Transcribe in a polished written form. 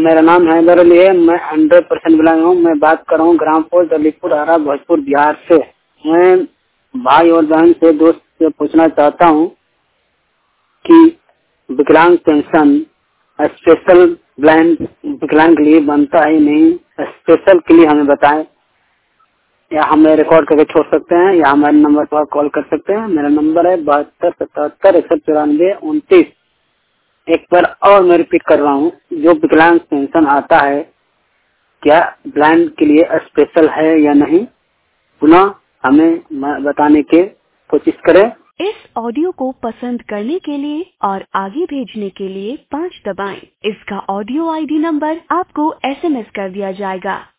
मेरा नाम हैदर अली है। मैं 100% बिलोंग हूँ। मैं बात कर रहा हूँ ग्राम पोस्ट अलीपुर आरा भोजपुर बिहार से। मैं भाई और बहन से दोस्त से पूछना चाहता हूँ कि विकलांग पेंशन स्पेशल ब्लाइंड विकलांग के लिए बनता है नहीं, स्पेशल के लिए हमें बताएं, या हमें रिकॉर्ड करके छोड़ सकते हैं या हमारे नंबर पर कॉल कर सकते हैं। मेरा नंबर है 7277-194-29। एक बार और मैं रिपीट कर रहा हूँ, जो विकलांग पेंशन आता है क्या ब्लाइंड के लिए स्पेशल है या नहीं, पुनः हमें बताने की कोशिश करें। इस ऑडियो को पसंद करने के लिए और आगे भेजने के लिए 5 दबाएं। इसका ऑडियो आईडी नंबर आपको SMS कर दिया जाएगा।